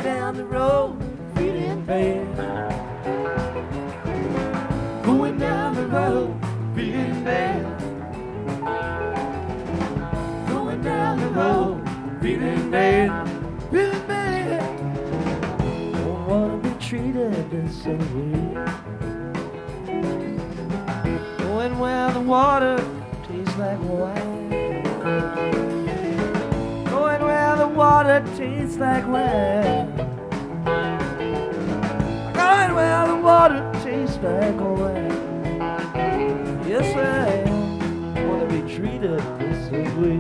down the road, feeling bad. Going down the road, feeling bad. Going down the road, feeling bad. Feeling bad. Don't wanna be treated this way. Going where the water tastes like wine. Going where the water tastes like wine. Going where the water tastes like wine. Yes, I wanna be treated this way.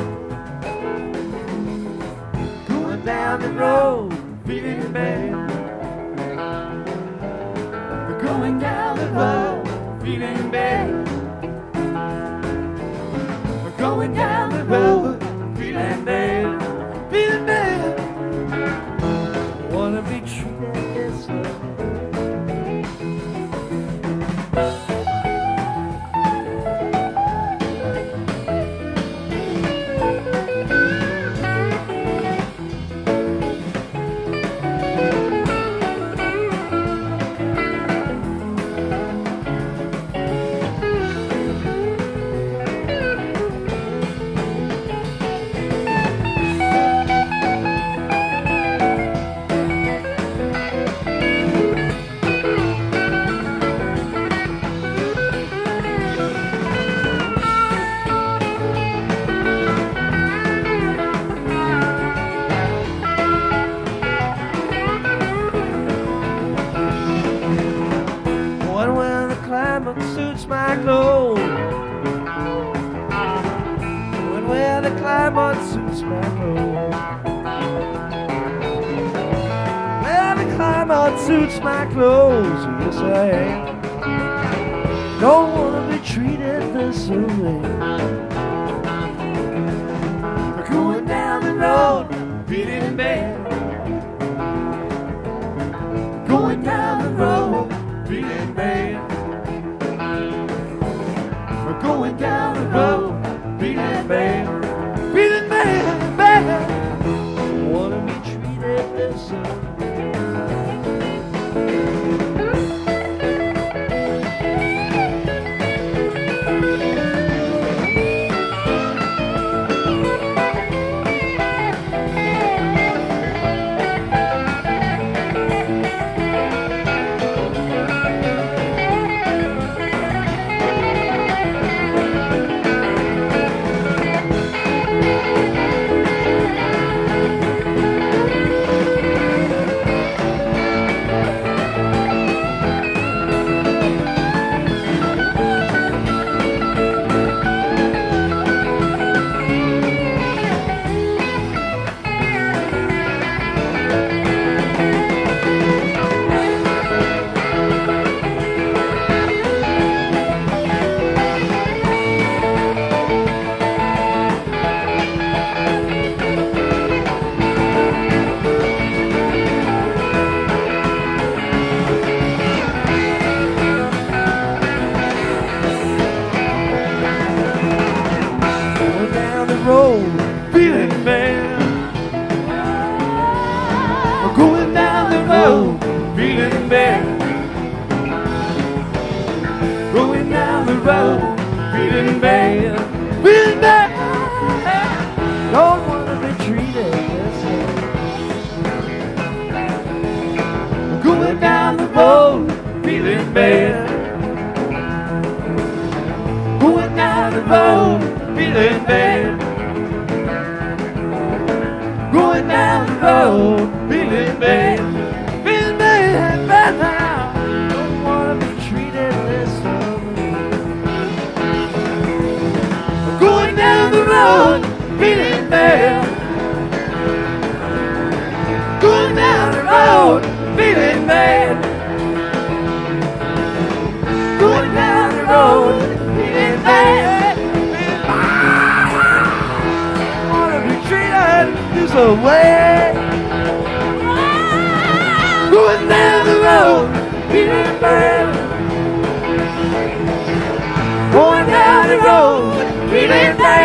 Going down the road, feeling bad. We're going down the road, feeling bad. We're going down the road, feeling bad, feeling bad. Wanna be treated this way. Suits my clothes. Going where the climate suits my clothes. Where the climate suits my clothes. Yes, I am. Don't wanna be treated this way. We're going down the road, feeling bad. Going down the road, feeling bad. Going down the road, feeling bad, feeling bad, bad. Wanna be treated this way. Road, feeling bad. We're going down the road, feeling bad. Going down the road, feeling bad, feeling bad. Don't wanna be treated this way. We're going down the road, feeling bad. Going down the road, feeling bad. Going down the road, feeling bad, feeling bad, bad now. Don't wanna be treated this way. Going down the road, feeling bad. Going down the road, feeling bad. Going down the road, feeling bad. This away. Going down the road, feeling bad. Going down the road, feeling bad.